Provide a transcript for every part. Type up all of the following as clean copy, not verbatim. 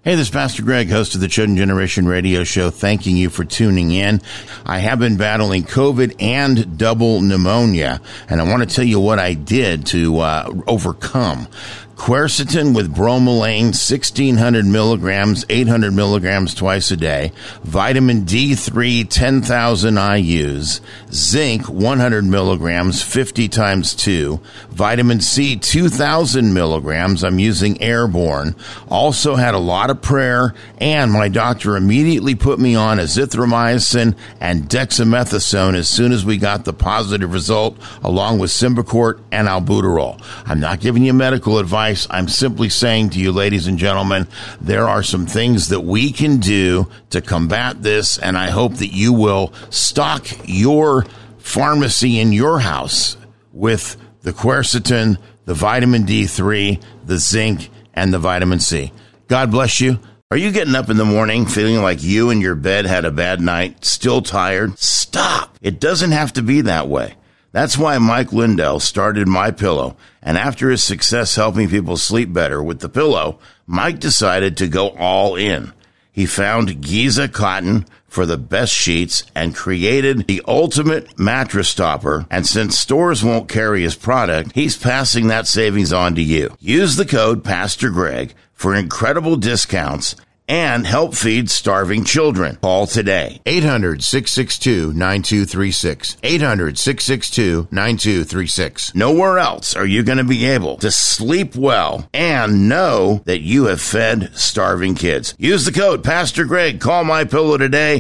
Hey, this is Pastor Greg, host of the Chosen Generation Radio Show, thanking you for tuning in. I have been battling COVID and double pneumonia, and I want to tell you what I did to overcome. Quercetin with bromelain, 1,600 milligrams, 800 milligrams twice a day. Vitamin D3, 10,000 IUs. Zinc, 100 milligrams, 50 times 2. Vitamin C, 2,000 milligrams. I'm using Airborne. Also had a lot of prayer, and my doctor immediately put me on azithromycin and dexamethasone as soon as we got the positive result, along with Symbicort and albuterol. I'm not giving you medical advice. I'm simply saying to you, ladies and gentlemen, there are some things that we can do to combat this, and I hope that you will stock your pharmacy in your house with the quercetin, the vitamin D3, the zinc, and the vitamin C. God bless you. Are you getting up in the morning feeling like you and your bed had a bad night, still tired? Stop. It doesn't have to be that way. That's why Mike Lindell started MyPillow, and after his success helping people sleep better with the pillow, Mike decided to go all in. He found Giza cotton for the best sheets and created the ultimate mattress topper, and since stores won't carry his product, he's passing that savings on to you. Use the code Pastor Greg for incredible discounts and help feed starving children. Call today. 800-662-9236. 800-662-9236. Nowhere else are you going to be able to sleep well and know that you have fed starving kids. Use the code Pastor Greg. Call MyPillow today.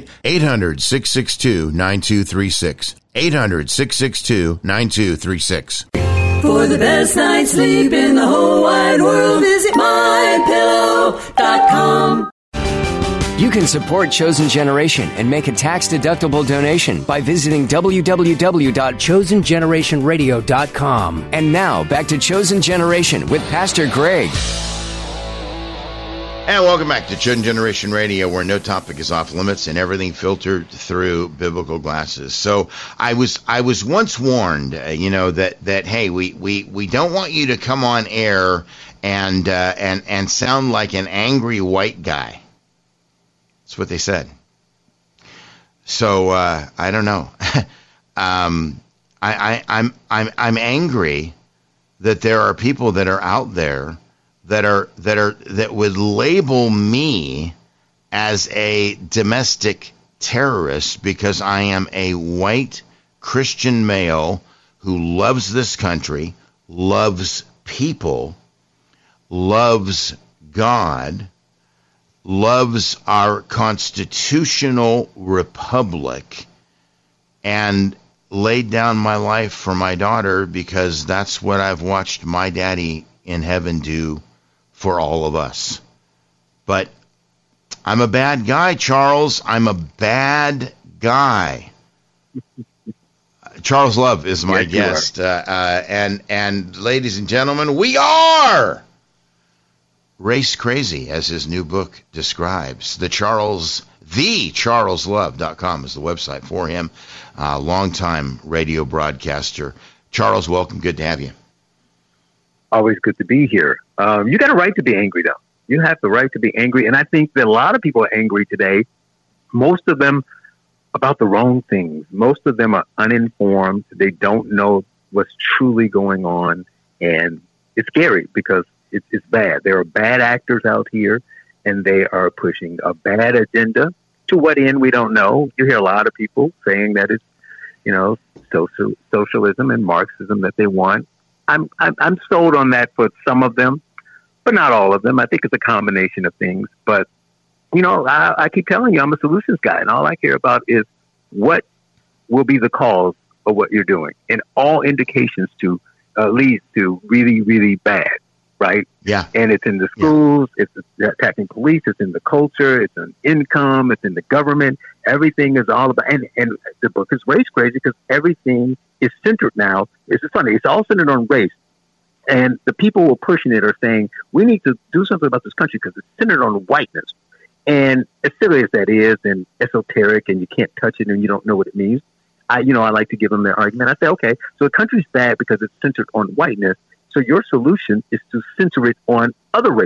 800-662-9236. 800-662-9236. For the best night's sleep in the whole wide world, visit MyPillow.com. You can support Chosen Generation and make a tax-deductible donation by visiting www.chosengenerationradio.com. And now, back to Chosen Generation with Pastor Greg. And welcome back to Chosen Generation Radio, where no topic is off limits and everything filtered through biblical glasses. So I was once warned, that hey, we don't want you to come on air and sound like an angry white guy. That's what they said. So I don't know. I'm angry that there are people that are out there that would label me as a domestic terrorist because I am a white Christian male who loves this country, loves people, loves God, loves our constitutional republic, and laid down my life for my daughter because that's what I've watched my daddy in heaven do for all of us. But I'm a bad guy, Charles. I'm a bad guy. Charles Love is my guest. And ladies and gentlemen, we are race crazy, as his new book describes. TheCharlesLove.com is the website for him. Longtime radio broadcaster. Charles, welcome. Good to have you. Always good to be here. You got a right to be angry, though. You have the right to be angry. And I think that a lot of people are angry today, most of them about the wrong things. Most of them are uninformed. They don't know what's truly going on. And it's scary because it's bad. There are bad actors out here, and they are pushing a bad agenda. To what end, we don't know. You hear a lot of people saying that it's, socialism and Marxism that they want. I'm sold on that for some of them, but not all of them. I think it's a combination of things. But, I keep telling you, I'm a solutions guy, and all I care about is what will be the cause of what you're doing. And all indications leads to really, really bad. Right? Yeah. And it's in the schools, it's attacking police, it's in the culture, it's in income, it's in the government. Everything is all about, and the book is race crazy because everything is centered now. It's funny. It's all centered on race. And the people who are pushing it are saying, we need to do something about this country because it's centered on whiteness. And as silly as that is and esoteric and you can't touch it and you don't know what it means, I like to give them their argument. I say, okay, so the country's bad because it's centered on whiteness. So your solution is to center it on other races.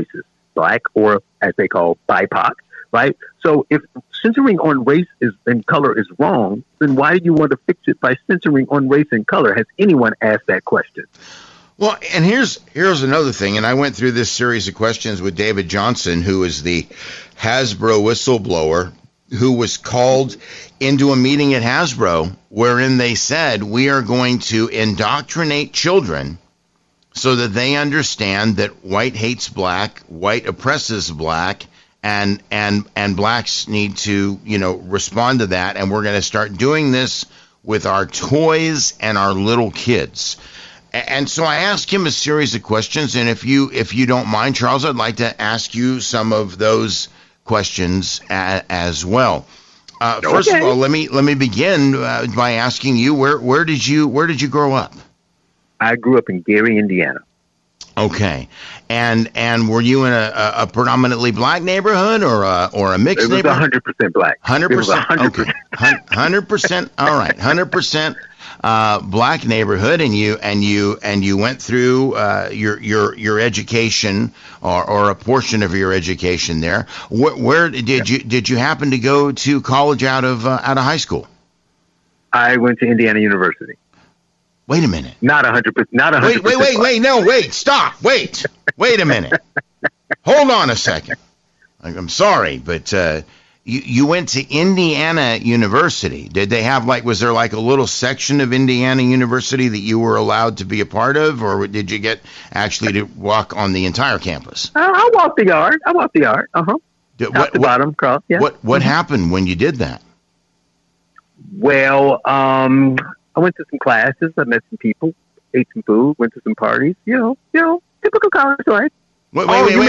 black, or as they call BIPOC, right? So if censoring on race and color is wrong, then why do you want to fix it by censoring on race and color? Has anyone asked that question? Well, and here's another thing, and I went through this series of questions with David Johnson, who is the Hasbro whistleblower, who was called into a meeting at Hasbro wherein they said, we are going to indoctrinate children so that they understand that white hates black, white oppresses black, and blacks need to, respond to that. And we're going to start doing this with our toys and our little kids. And so I asked him a series of questions, and if you don't mind, Charles, I'd like to ask you some of those questions as well. First of all, let me begin by asking you, where did you grow up? I grew up in Gary, Indiana. Okay, and were you in a predominantly black neighborhood or a mixed neighborhood? It was 100% black. 100%. Okay, 100%. All right, 100%. Black neighborhood, and you went through your education or a portion of your education there. Where did you happen to go to college out of high school? I went to Indiana University. Wait a minute. Not 100%. Not 100%. Wait. No, wait. Stop. Wait a minute. Hold on a second. I'm sorry, but. You went to Indiana University. Did they have was there a little section of Indiana University that you were allowed to be a part of, or did you get actually to walk on the entire campus? I walked the yard. Uh-huh. Top to bottom, across, yeah. What happened when you did that? Well, I went to some classes. I met some people, ate some food, went to some parties. Typical college life. Wait.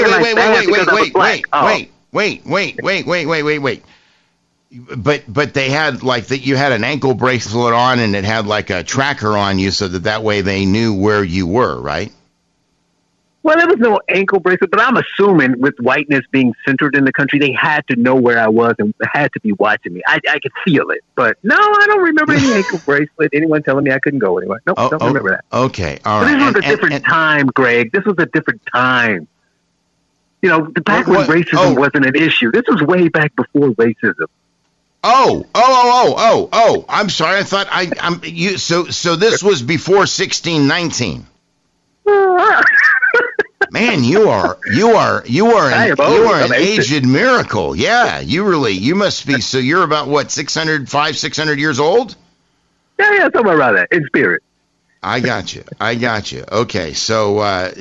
But they had that you had an ankle bracelet on, and it had a tracker on you so that way they knew where you were, right? Well, there was no ankle bracelet, but I'm assuming with whiteness being centered in the country, they had to know where I was and had to be watching me. I could feel it, but no, I don't remember any ankle bracelet. Anyone telling me I couldn't go anywhere? Nope, don't remember that. Okay, all right. But this was a different time, Greg. This was a different time. Back when racism wasn't an issue. This was way back before racism. Oh! I'm sorry. I thought you. So this was before 1619. Man, you are an aged miracle. Yeah, you must be. So you're about what, 600 years old? Yeah, somewhere around that in spirit. I got you. Okay, so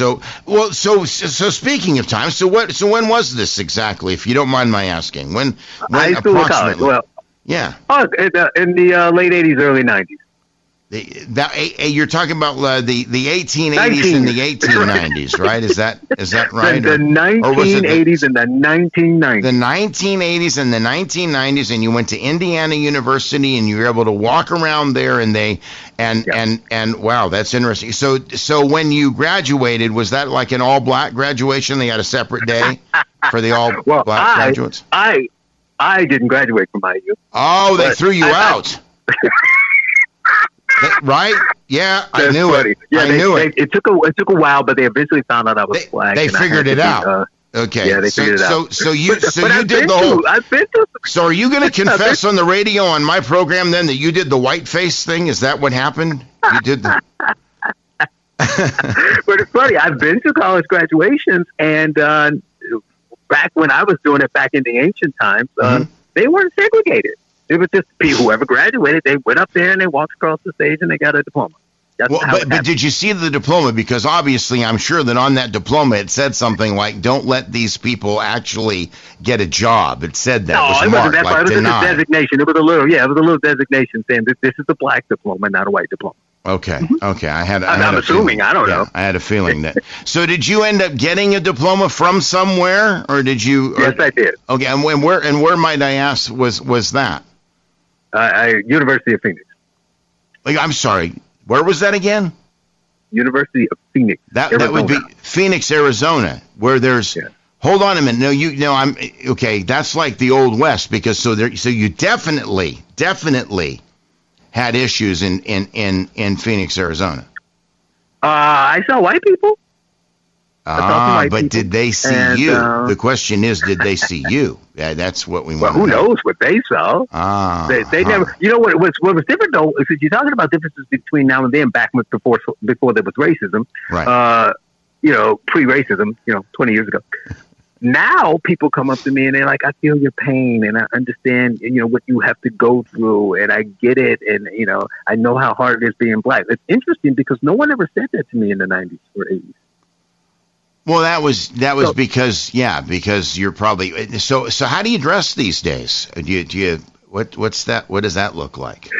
So speaking of time, so when was this exactly, if you don't mind my asking? When high school or college? Well, yeah. In the late 80s, early 90s. You're talking about the 1880s and the 1890s, right? Is that right? The 1980s and the 1990s. The 1980s and the 1990s, and you went to Indiana University, and you were able to walk around there, and wow, that's interesting. So when you graduated, was that like an all black graduation? They had a separate day for the all black graduates. I didn't graduate from IU. Oh, they threw you out. Right? Yeah, I knew it. Yeah, I knew it. It took a while, but they eventually found out I was black. They figured it out. Okay. Yeah, they figured it out. So you did the whole. So are you going to confess on the radio on my program then that you did the whiteface thing? Is that what happened? You did the. But it's funny. I've been to college graduations, and back when I was doing it back in the ancient times, they weren't segregated. It was just whoever graduated, they went up there and they walked across the stage and they got a diploma. But did you see the diploma? Because obviously I'm sure that on that diploma it said something like, don't let these people actually get a job. It said that. No, it wasn't that part. It was just a designation. It was a little designation saying this is a black diploma, not a white diploma. Okay. Okay. I'm assuming. I don't know. I had a feeling that. So did you end up getting a diploma from somewhere, or did you? Yes, I did. Okay. And where might I ask was that? University of Phoenix. I'm sorry. Where was that again? University of Phoenix. That would be Phoenix, Arizona, where there's. Yeah. Hold on a minute. No, I'm okay. That's like the Old West, because so you definitely had issues in Phoenix, Arizona. I saw white people. But did they see you? The question is, did they see you? Yeah, that's what we want. Well, who knows what they saw? They never. You know what was different though? Is that you're talking about differences between now and then, back before there was racism, right? Pre-racism, 20 years ago. Now people come up to me and they're like, I feel your pain and I understand, what you have to go through and I get it. And, I know how hard it is being black. It's interesting because no one ever said that to me in the 90s or 80s. Well, that was because you're probably, so how do you dress these days? What's that? What does that look like?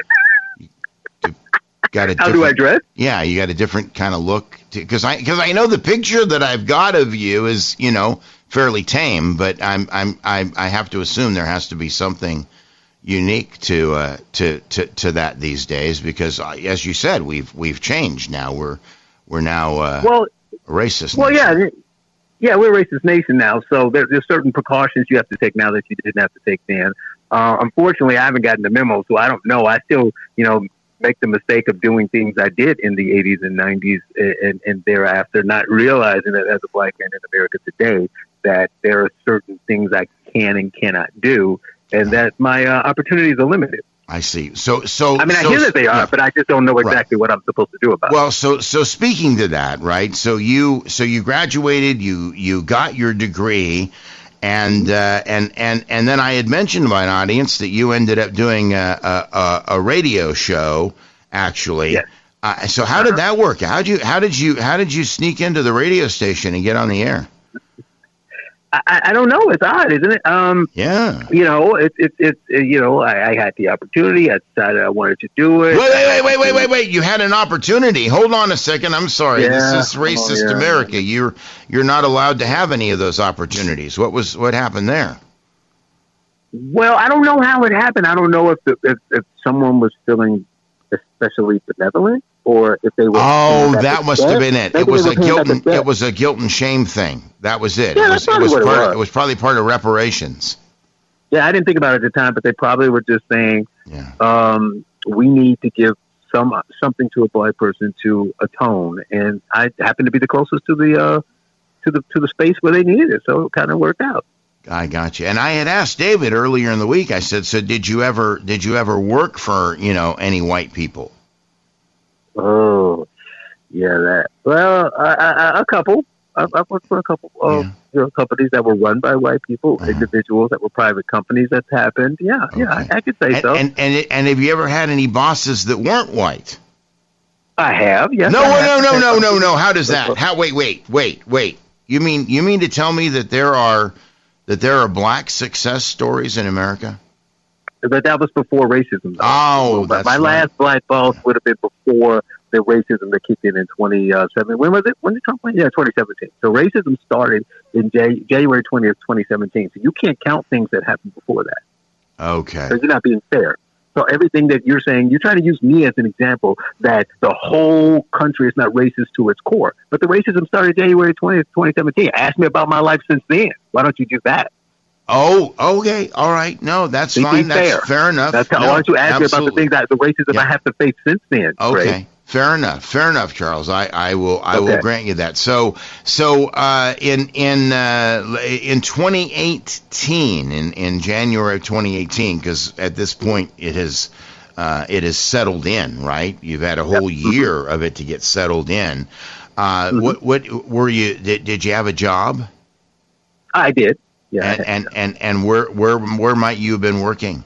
How do I dress? Yeah, you got a different kind of look because I know the picture that I've got of you is, fairly tame, but I have to assume there has to be something unique to that these days because, as you said, we've changed now. We're now a racist. Well, nation. yeah, we're a racist nation now. So there's certain precautions you have to take now that you didn't have to take then. Unfortunately, I haven't gotten the memo, so I don't know. I still, make the mistake of doing things I did in the 80s and 90s and thereafter, not realizing that as a black man in America today, that there are certain things I can and cannot do, and that my opportunities are limited. I see. I hear that they are, but I just don't know exactly what I'm supposed to do about it. Well, so speaking to that, right? So you graduated, you got your degree, and then I had mentioned to my audience that you ended up doing a radio show, actually. Yes. So how did that work? How did you sneak into the radio station and get on the air? I don't know. It's odd, isn't it? Yeah. I had the opportunity. I decided I wanted to do it. Wait. You had an opportunity. Hold on a second. I'm sorry. Yeah. This is racist America. You're not allowed to have any of those opportunities. What happened there? Well, I don't know how it happened. I don't know if someone was feeling especially benevolent or if they were. Oh, that must have been it. It was a guilt and shame thing. That was it. Yeah, it was probably part of reparations. Yeah, I didn't think about it at the time, but they probably were just saying, we need to give something to a black person to atone, and I happened to be the closest to the space where they needed it, so it kind of worked out. I got you. And I had asked David earlier in the week. I said, "So did you ever work for any white people?" Oh, yeah, a couple. I've worked for a couple of companies that were run by white people, individuals that were private companies. That's happened. Yeah, okay. Yeah, I could say so. And have you ever had any bosses that weren't white? I have. Yes. No. How does that? Wait. You mean to tell me that there are black success stories in America? But that was before racism. Oh, that's my last black boss would have been before the racism that kicked in 2017. When was it? When did Trump win? Yeah, 2017. So racism started in January 20th, 2017. So you can't count things that happened before that. Okay. So you're not being fair. So everything that you're saying, you're trying to use me as an example that the whole country is not racist to its core. But the racism started January 20th, 2017. Ask me about my life since then. Why don't you do that? Oh, okay. All right. No, that's fine. That's fair enough. Why don't you ask me about the things the racism I have to face since then? Okay. Right? Fair enough, Charles. I will grant you that. So in 2018, in January of 2018, because at this point it has settled in, right? You've had a whole year of it to get settled in. What were you? Did you have a job? I did. Yeah. And where might you have been working?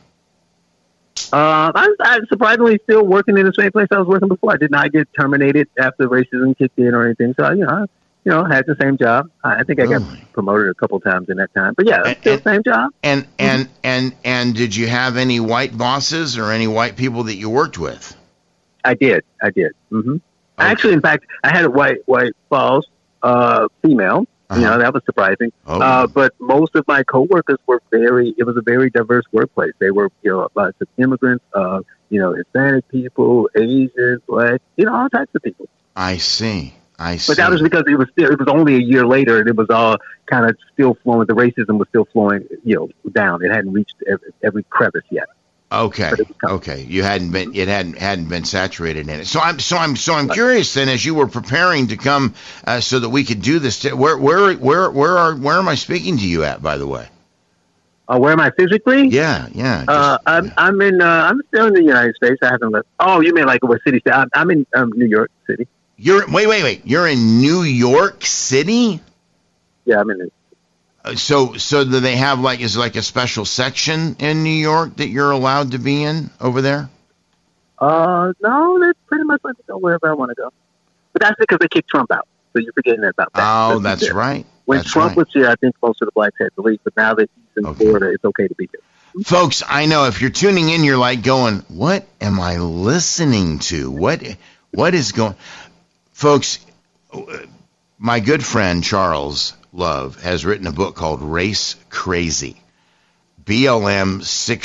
I'm surprisingly still working in the same place I was working before. I did not get terminated after racism kicked in or anything. So, I had the same job. I think I got promoted a couple times in that time. But yeah, still the same job. And did you have any white bosses or any white people that you worked with? I did. Mm-hmm. Okay. Actually, in fact, I had a white boss, female. That was surprising. But most of my coworkers were it was a very diverse workplace. They were, lots of immigrants, Hispanic people, Asians, Black, all types of people. I see. But that was because it was only a year later and it was all kind of still flowing. The racism was still flowing, down. It hadn't reached every crevice yet. Okay. You hadn't been saturated in it. So I'm curious then, as you were preparing to come, so that we could do this. Where am I speaking to you at, by the way? Where am I physically? Yeah. I'm still in the United States. I haven't left. Oh, you mean like what city? I'm in New York City. Wait. You're in New York City? Yeah, I'm in it. So do they have is like a special section in New York that you're allowed to be in over there? No, they pretty much let me go wherever I want to go. But that's because they kicked Trump out. So you're forgetting about that. Oh, that's right. When Trump was here, I think most of the blacks had to leave. But now that he's in Florida, it's okay to be here. Folks, I know if you're tuning in, you're like going, what am I listening to? What is going? Folks, my good friend Charles Love has written a book called Race Crazy, BLM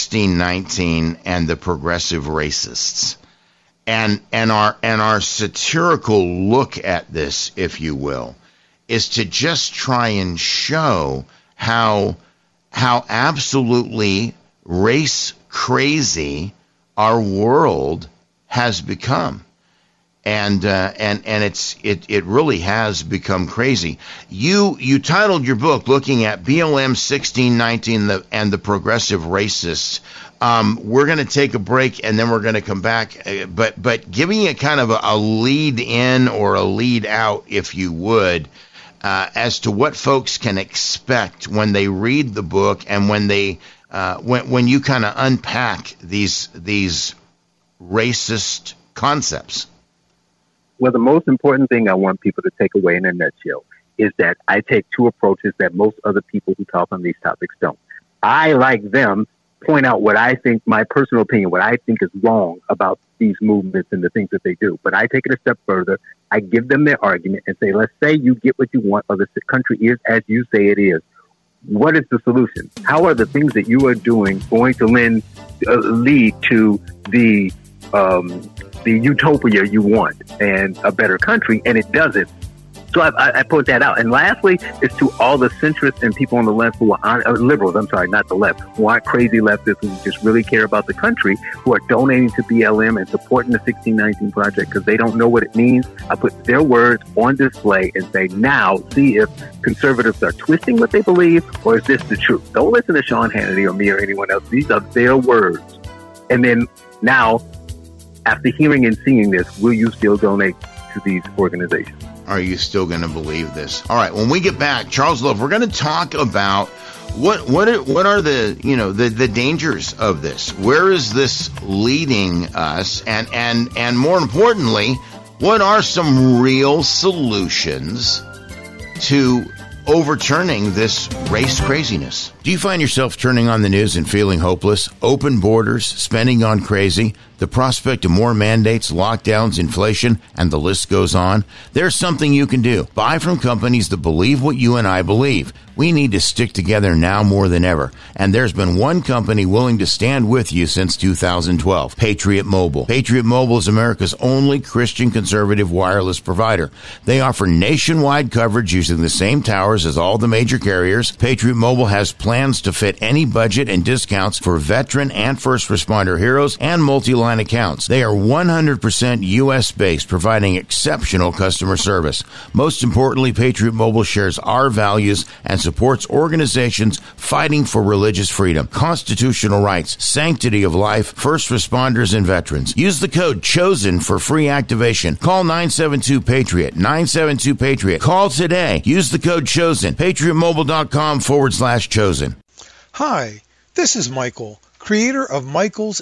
1619 and the Progressive Racists. And our satirical look at this, if you will, is to just try and show how absolutely race crazy our world has become. And it really has become crazy. You titled your book looking at BLM 1619 and the Progressive Racists. We're going to take a break and then we're going to come back. But giving it kind of a lead in or a lead out, if you would, as to what folks can expect when they read the book and when they when you kind of unpack these racist concepts. Well, the most important thing I want people to take away in a nutshell is that I take two approaches that most other people who talk on these topics don't. I, like them, point out what I think, my personal opinion, what I think is wrong about these movements and the things that they do. But I take it a step further. I give them their argument and say, let's say you get what you want, or the country is as you say it is. What is the solution? How are the things that you are doing going to lead to the utopia you want and a better country? And it doesn't. So I point that out. And lastly, is to all the centrists and people on the left who are liberals, I'm sorry, not the left, who aren't crazy leftists, who just really care about the country, who are donating to BLM and supporting the 1619 Project because they don't know what it means. I put their words on display and say, now see if conservatives are twisting what they believe, or is this the truth? Don't listen to Sean Hannity or me or anyone else. These are their words. And then now, after hearing and seeing this, will you still donate to these organizations? Are you still going to believe this? All right. When we get back, Charles Love, we're going to talk about what are the dangers of this? Where is this leading us? And more importantly, what are some real solutions to overturning this race craziness? Do you find yourself turning on the news and feeling hopeless? Open borders, spending gone crazy, the prospect of more mandates, lockdowns, inflation, and the list goes on? There's something you can do. Buy from companies that believe what you and I believe. We need to stick together now more than ever. And there's been one company willing to stand with you since 2012, Patriot Mobile. Patriot Mobile is America's only Christian conservative wireless provider. They offer nationwide coverage using the same towers as all the major carriers. Patriot Mobile has plans to fit any budget and discounts for veteran and first responder heroes and multi-line accounts. They are 100% U.S.-based, providing exceptional customer service. Most importantly, Patriot Mobile shares our values and supports organizations fighting for religious freedom, constitutional rights, sanctity of life, first responders, and veterans. Use the code CHOSEN for free activation. Call 972-PATRIOT, 972-PATRIOT. Call today. Use the code CHOSEN, patriotmobile.com/chosen. Hi, this is Michael, creator of Michael's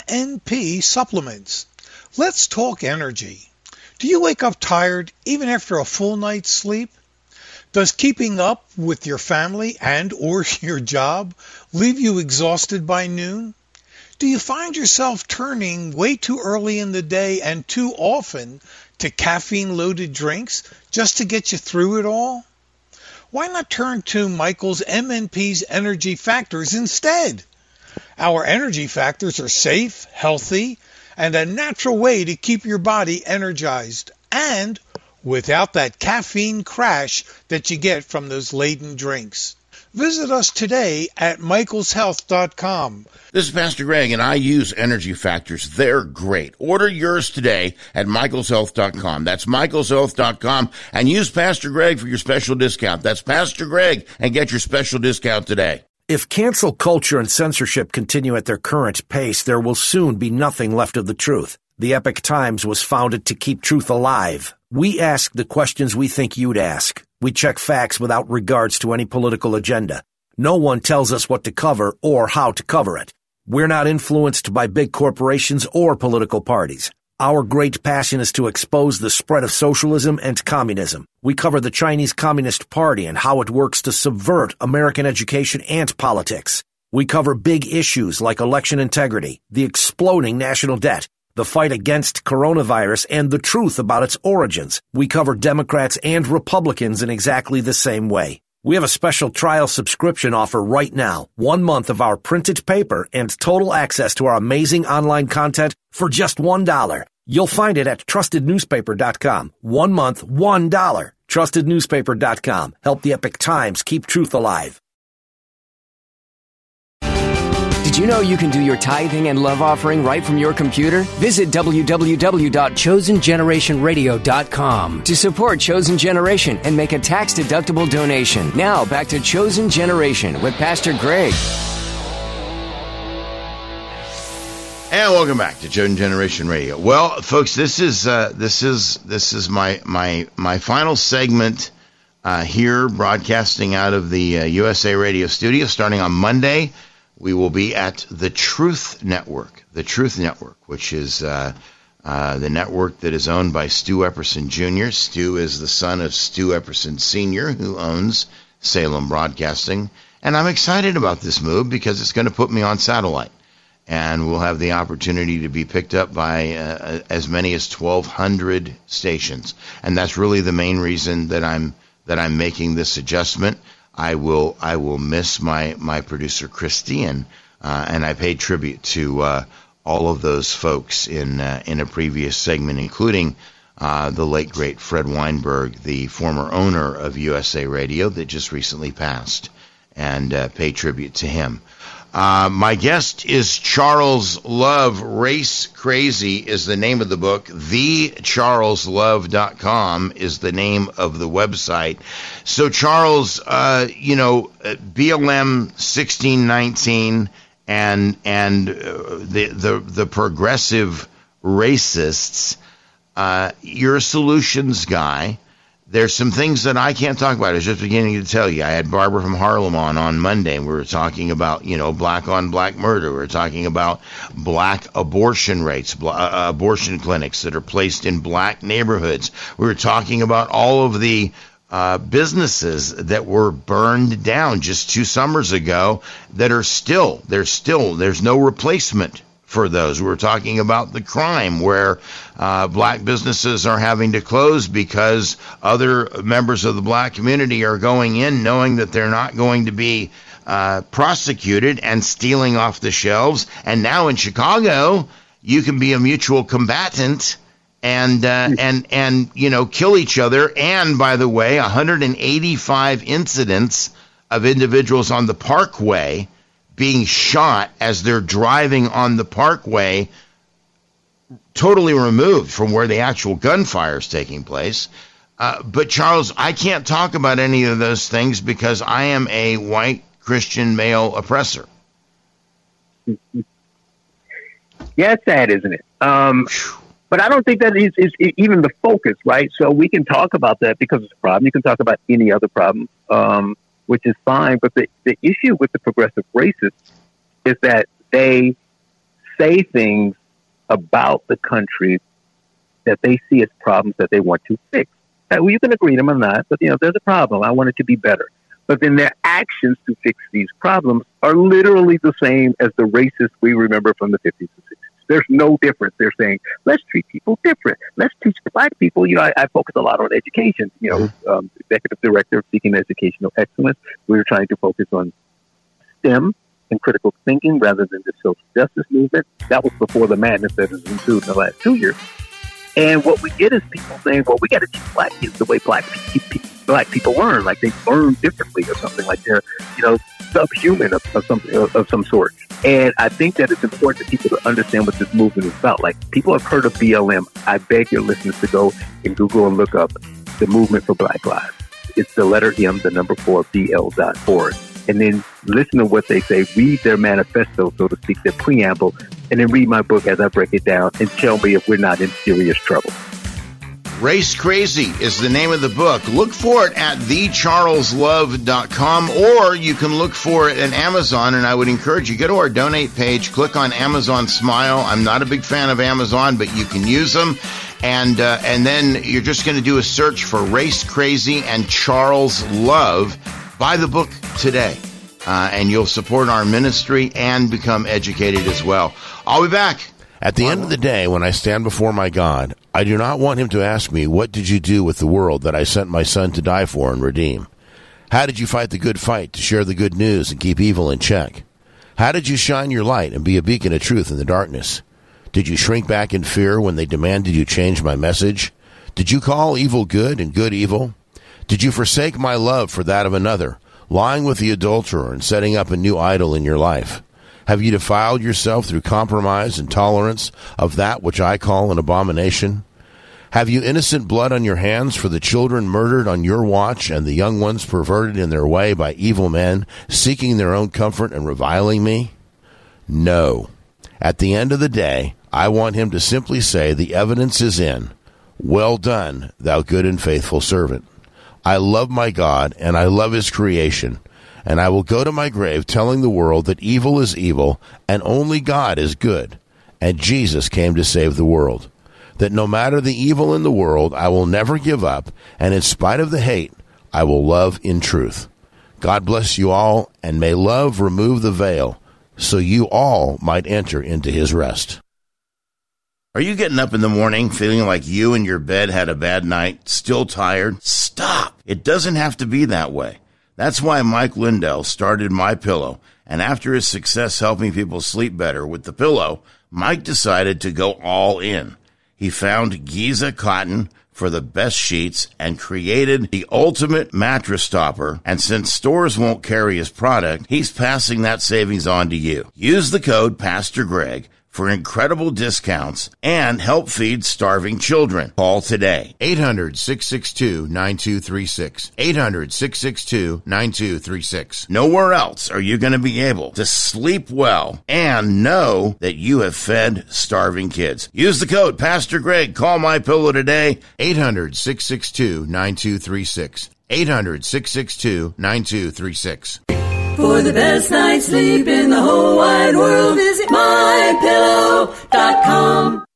MNP Supplements. Let's talk energy. Do you wake up tired even after a full night's sleep? Does keeping up with your family and or your job leave you exhausted by noon? Do you find yourself turning way too early in the day and too often to caffeine-loaded drinks just to get you through it all? Why not turn to Michael's MNP's Energy Factors instead? Our energy factors are safe, healthy, and a natural way to keep your body energized and without that caffeine crash that you get from those laden drinks. Visit us today at michaelshealth.com. This is Pastor Greg, and I use Energy Factors. They're great. Order yours today at michaelshealth.com. That's michaelshealth.com, and use Pastor Greg for your special discount. That's Pastor Greg, and get your special discount today. If cancel culture and censorship continue at their current pace, there will soon be nothing left of the truth. The Epoch Times was founded to keep truth alive. We ask the questions we think you'd ask. We check facts without regards to any political agenda. No one tells us what to cover or how to cover it. We're not influenced by big corporations or political parties. Our great passion is to expose the spread of socialism and communism. We cover the Chinese Communist Party and how it works to subvert American education and politics. We cover big issues like election integrity, the exploding national debt, the fight against coronavirus, and the truth about its origins. We cover Democrats and Republicans in exactly the same way. We have a special trial subscription offer right now. 1 month of our printed paper and total access to our amazing online content for just $1. You'll find it at trustednewspaper.com. 1 month, $1. Trustednewspaper.com. Help the Epoch Times keep truth alive. Did you know you can do your tithing and love offering right from your computer? Visit www.chosengenerationradio.com to support Chosen Generation and make a tax-deductible donation. Now, back to Chosen Generation with Pastor Greg. And welcome back to Chosen Generation Radio. Well, folks, this is my final segment here, broadcasting out of the USA Radio studio. Starting on Monday, we will be at the Truth Network. The Truth Network, which is the network that is owned by Stu Epperson Jr. Stu is the son of Stu Epperson Sr., who owns Salem Broadcasting. And I'm excited about this move because it's going to put me on satellite. And we'll have the opportunity to be picked up by as many as 1,200 stations. And that's really the main reason that I'm making this adjustment. I will miss my producer Christy, and I paid tribute to all of those folks in a previous segment, including the late great Fred Weinberg, the former owner of USA Radio that just recently passed, and pay tribute to him. My guest is Charles Love. Race Crazy is the name of the book. TheCharlesLove.com is the name of the website. So, Charles, BLM 1619 and the progressive racists, you're a solutions guy. There's some things that I can't talk about. I was just beginning to tell you. I had Barbara from Harlem on Monday, and we were talking about, black-on-black murder. We were talking about black abortion rates, abortion clinics that are placed in black neighborhoods. We were talking about all of the businesses that were burned down just 2 summers ago that are there's no replacement for those. We were talking about the crime where black businesses are having to close because other members of the black community are going in knowing that they're not going to be prosecuted and stealing off the shelves. And now in Chicago, you can be a mutual combatant and kill each other. And by the way, 185 incidents of individuals on the Parkway being shot as they're driving on the Parkway, totally removed from where the actual gunfire is taking place. But Charles, I can't talk about any of those things because I am a white Christian male oppressor. Yeah, it's sad, isn't it? But I don't think that is even the focus, right? So we can talk about that because it's a problem. You can talk about any other problem, which is fine. But the issue with the progressive racists is that they say things about the country that they see as problems that they want to fix. Well, you can agree with them or not, but there's a problem. I want it to be better. But then their actions to fix these problems are literally the same as the racists we remember from the 50s and 60s. There's no difference. They're saying, let's treat people different. Let's teach black people. I focus a lot on education. Executive director of Seeking Educational Excellence. We were trying to focus on STEM and critical thinking rather than the social justice movement. That was before the madness that has ensued in the last 2 years. And what we get is people saying, well, we got to teach black kids the way black Black people learn, like they learn differently or something, like they're, subhuman of some sort. And I think that it's important for people to understand what this movement is about. Like, people have heard of BLM. I beg your listeners to go and Google and look up the Movement for Black Lives. It's the letter M, the number 4, BL.org. And then listen to what they say, read their manifesto, so to speak, their preamble, and then read my book as I break it down and tell me if we're not in serious trouble. Race Crazy is the name of the book. Look for it at thecharleslove.com, or you can look for it at Amazon, and I would encourage you, go to our donate page, click on Amazon Smile. I'm not a big fan of Amazon, but you can use them. And then you're just going to do a search for Race Crazy and Charles Love. Buy the book today, and you'll support our ministry and become educated as well. I'll be back. At the end of the day, when I stand before my God, I do not want him to ask me, what did you do with the world that I sent my son to die for and redeem? How did you fight the good fight to share the good news and keep evil in check? How did you shine your light and be a beacon of truth in the darkness? Did you shrink back in fear when they demanded you change my message? Did you call evil good and good evil? Did you forsake my love for that of another, lying with the adulterer and setting up a new idol in your life? Have you defiled yourself through compromise and tolerance of that which I call an abomination? Have you innocent blood on your hands for the children murdered on your watch and the young ones perverted in their way by evil men, seeking their own comfort and reviling me? No. At the end of the day, I want him to simply say, the evidence is in. Well done, thou good and faithful servant. I love my God, and I love his creation. And I will go to my grave telling the world that evil is evil and only God is good. And Jesus came to save the world. That no matter the evil in the world, I will never give up. And in spite of the hate, I will love in truth. God bless you all, and may love remove the veil so you all might enter into his rest. Are you getting up in the morning feeling like you and your bed had a bad night, still tired? Stop. It doesn't have to be that way. That's why Mike Lindell started MyPillow, and after his success helping people sleep better with the pillow, Mike decided to go all in. He found Giza cotton for the best sheets and created the ultimate mattress topper, and since stores won't carry his product, he's passing that savings on to you. Use the code Pastor Greg for incredible discounts and help feed starving children. Call today. 800-662-9236. 800-662-9236. Nowhere else are you going to be able to sleep well and know that you have fed starving kids. Use the code Pastor Greg. Call MyPillow today. 800-662-9236. 800-662-9236. For the best night's sleep in the whole wide world, visit MyPillow.com.